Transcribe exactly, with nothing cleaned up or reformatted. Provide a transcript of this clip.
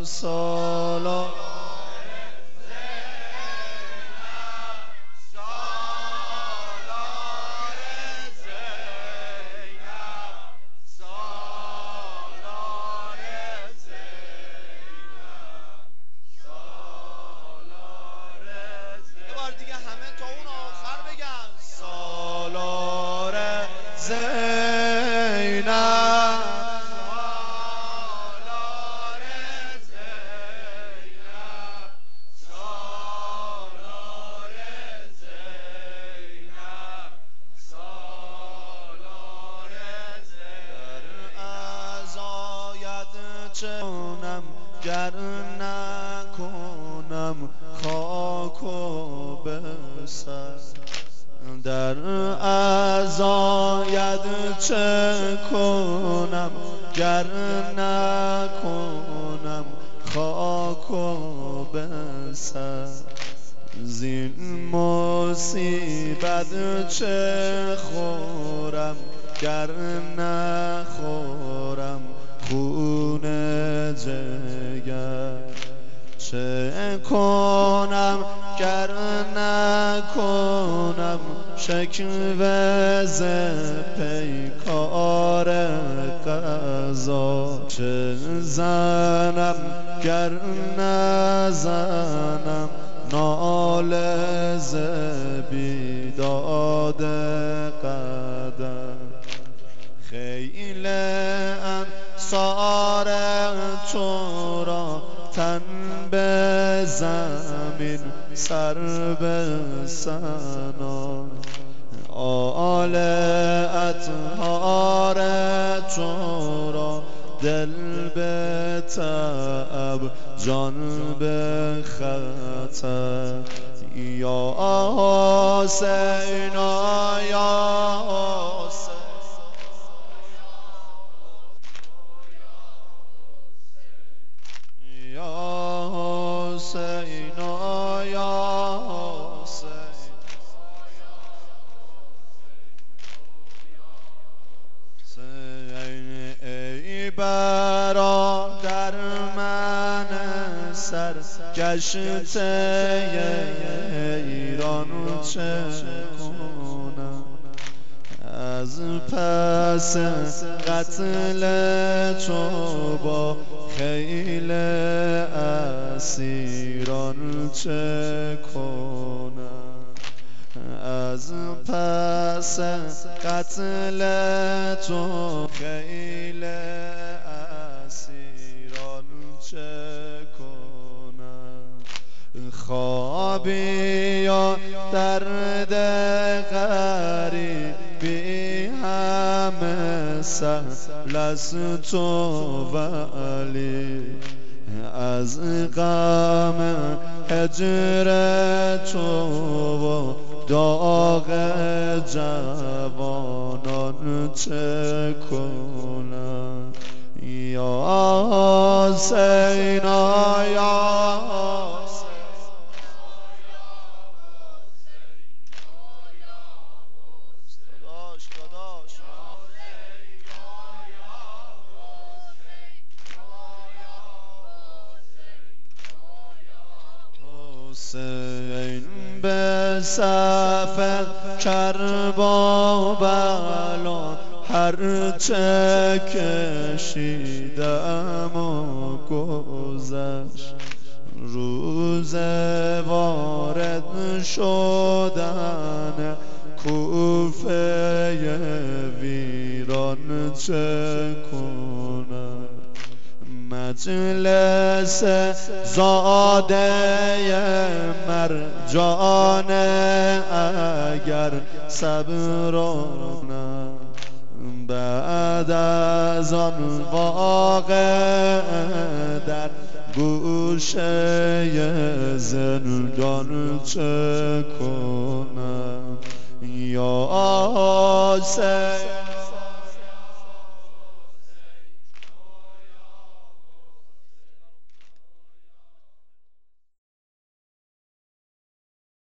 سالار چونم گر نکنم خاک و بسر در عزایت چه کنم گر نکنم خاک و بسر زین مصیبت چه خورم گر نخورم خون جگر چه کنم گر نکنم شکوه ز پیکار قضا چه زنم گر نزنم ناله ز بیداد قدر خیل انصار تو را تن به زمین سر به ثنا آل اطهار تو را دل به تعب جان به خطر یا حسین یا حسین برادر من سر گشته ایران چه کنم از پس قتل تو با خیل اسیران چه کنم از پس قتل تو خیل اسیران چه کنم خوابی یا درد غریبی همه سهل است تو ولی از غم هجر تو و داغ جوانان چه کنم یا حسین یا حسین به صف کربا بلا هر چه کشیدم و گذشت روز وارد شدن کوفه ویران چه کنم مجلس زاده مرجان اگر صبرانم بعد از آن واقع در گوشه زندان چه